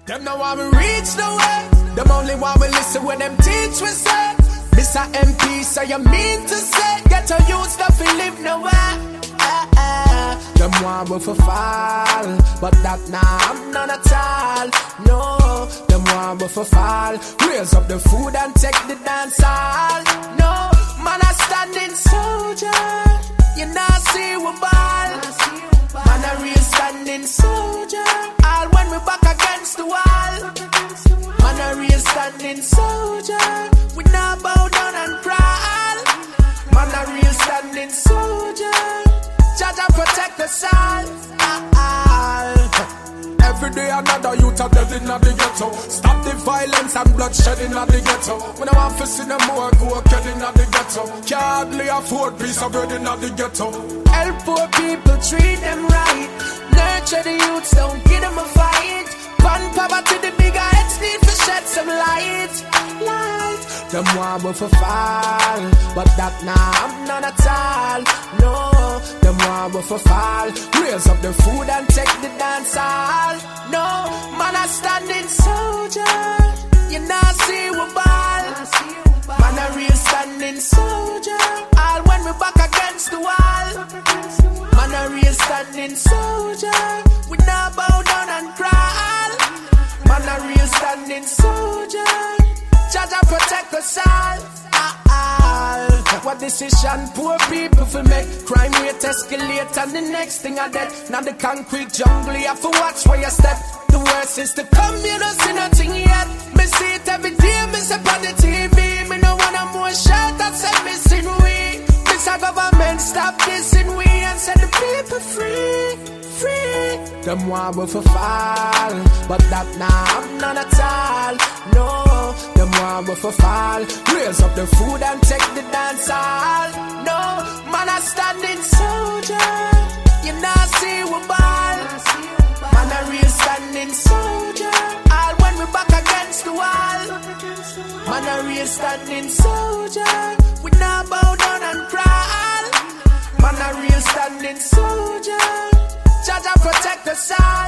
Them no want me reach the way. Them only want me listen when them teach we say. Mr. MP, so you mean to say get a youth stuff and live nowhere. Them want me for fall, but that nah, I'm not at all. No, them want me for fall. Raise up the food and take the dance hall. No, man a standing soldier. You not see we ball. Man a real standing soldier. All when we back against the wall. Man a real standing soldier. We not bow down and crawl. Man a real standing soldier. Jaja protect us all. Every day another youth are dead in the ghetto. Stop the violence and bloodshed in the ghetto. When I want to see them more go killed in the ghetto. Can't hardly afford piece of bread in the ghetto. Help poor people, treat them right. Nurture the youths, don't give them a fight. Pun poverty, the bigger heads need to shed some light. Them want me for fall, but that nah, I'm not at all. No, them want me for fall. Raise up the food and take the dance hall. No, man a standing soldier. You not see we ball. Man a real standing soldier. All when we back against the wall. Man a real standing soldier. We not bow down and crawl. Man a real standing soldier. Jaja protect us all. What decision poor people for make? Crime rate escalate and the next thing I dead. Now the concrete jungle, you have to watch where you step. The worst is to come, you don't see nothing yet. Me see it every day, me see on the TV. Me no want a more shot that said missing we. This a government stop dissing we and set the people free. Them want me for fall, but that nah, I'm not at all. No, them want me for fall. Raise up the food and take the dance hall. No, man a standing soldier. You not see we ball. Man a real standing soldier. All when we back against the wall. Man a real standing soldier. We not bow down and crawl. Man a real standing soldier. Jaja protect us all.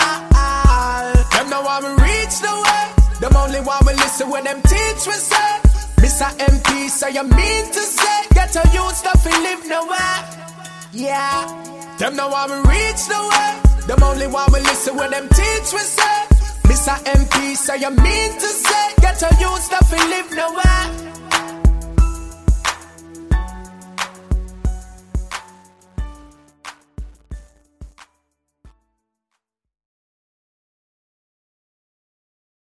Them no want me reach the way. Them only want me listen when them teach we say. Mr. MP, so you mean to say get a youth stuff and live nowhere. Yeah. Them no want me reach the way. Them only want me listen when them teach we say. Mr. MP, so you mean to say get a youth stuff and live nowhere.